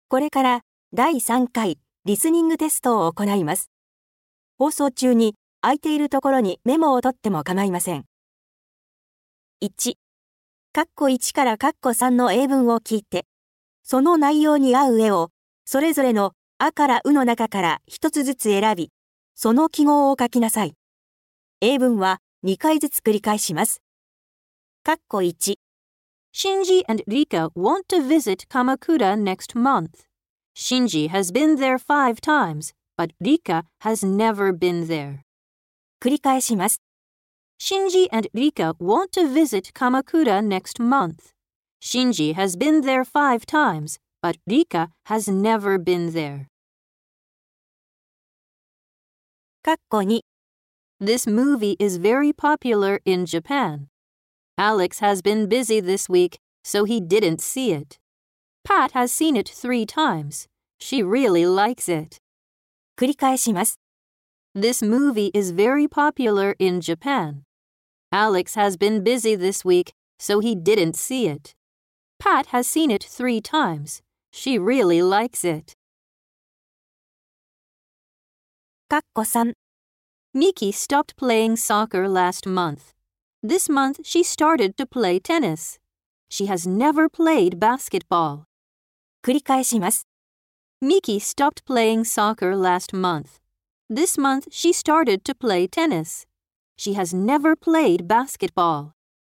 これから第3回リスニングテストを行います。放送中に空いているところにメモを取っても構いません。1、括弧1から括弧3の英文を聞いて、その内容に合う絵をそれぞれのあからうの中から一つずつ選び、その記号を書きなさい。英文は2回ずつ繰り返します。括弧1、 Shinji and Rika want to visit Kamakura next month. Shinji has been there 5 times, but Rika has never been there. 繰り返します。 Shinji and Rika want to visit Kamakura next month. Shinji has been there 5 times, but Rika has never been there. 括弧2、 This movie is very popular in Japan. Alex has been busy this week, so he didn't see it. Pat has seen it 3 times. She really likes it. 繰り返します。 This movie is very popular in Japan. Alex has been busy this week, so he didn't see it. Pat has seen it 3 times. She really likes it. 括弧3、 Miki stopped playing soccer last month. This month she started to play tennis. She has never played basketball. 繰り返します。 Miki stopped playing soccer last month. This month she started to play tennis. She has never played basketball.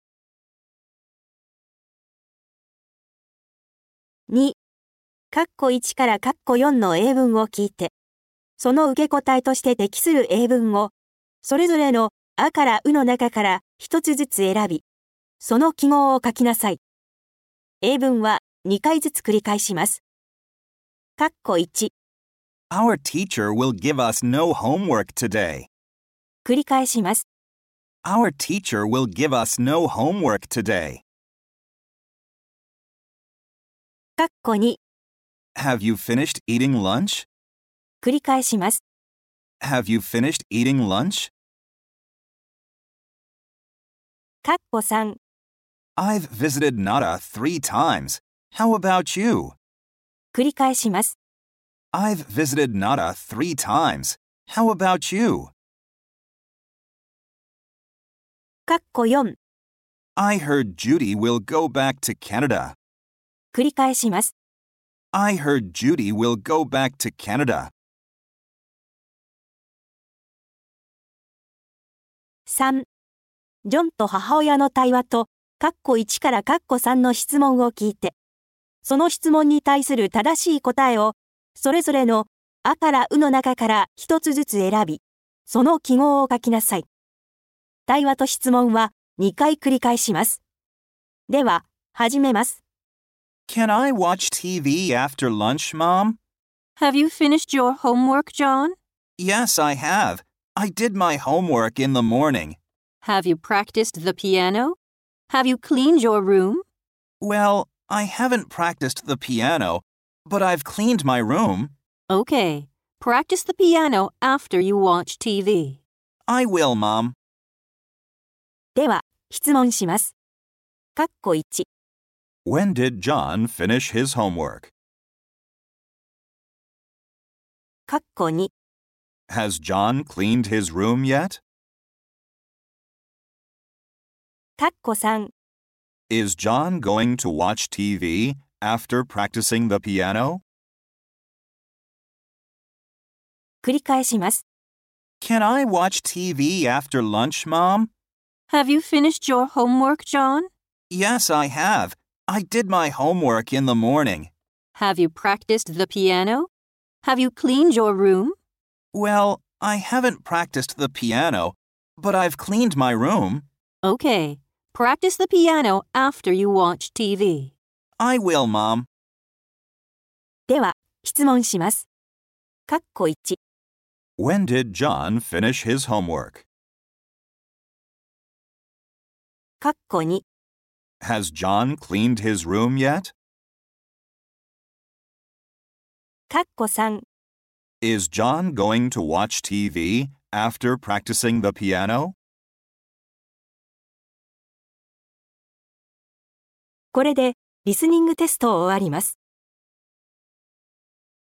2、括弧1から括弧4の英文を聞いて、その受け答えとして適する英文を、それぞれのあからうの中から一つずつ選び、その記号を書きなさい。英文は2回ずつ繰り返します。括弧1、 Our teacher will give us no homework today. 繰り返します。 Our teacher will give us no homework today. 括弧2、 Have you finished eating lunch? 繰り返します。 Have you finished eating lunch? 括弧3、 I've visited Nara 3 times. How about you? 繰り返します。 I've visited Nara 3 times. How about you? 括弧4、 I heard Judy will go back to Canada. 繰り返します。 I heard Judy will go back to Canada. 3、ジョンと母親の対話と、括弧1から括弧3の質問を聞いて、その質問に対する正しい答えを、それぞれのあからうの中から一つずつ選び、その記号を書きなさい。対話と質問は2回繰り返します。では、始めます。 Can I watch TV after lunch, Mom? Have you finished your homework, John? Yes, I have. I did my homework in the morning. Have you practiced the piano? Have you cleaned your room? Well, I haven't practiced the piano, but I've cleaned my room. Okay. Practice the piano after you watch TV. I will, Mom. では、質問します。括弧1、 When did John finish his homework? 括弧2、 Has John cleaned his room yet? 括弧3、 Is John going to watch TV after practicing the piano? 繰り返します。 Can I watch TV after lunch, Mom? Have you finished your homework, John? Yes, I have. I did my homework in the morning. Have you practiced the piano? Have you cleaned your room? Well, I haven't practiced the piano, but I've cleaned my room. Okay. Practice the piano after you watch TV. I will, Mom. では、質問します。括弧1、 When did John finish his homework? 括弧2、 Has John cleaned his room yet? 括弧3、 Is John going to watch TV after practicing the piano? これでリスニングテストを終わります。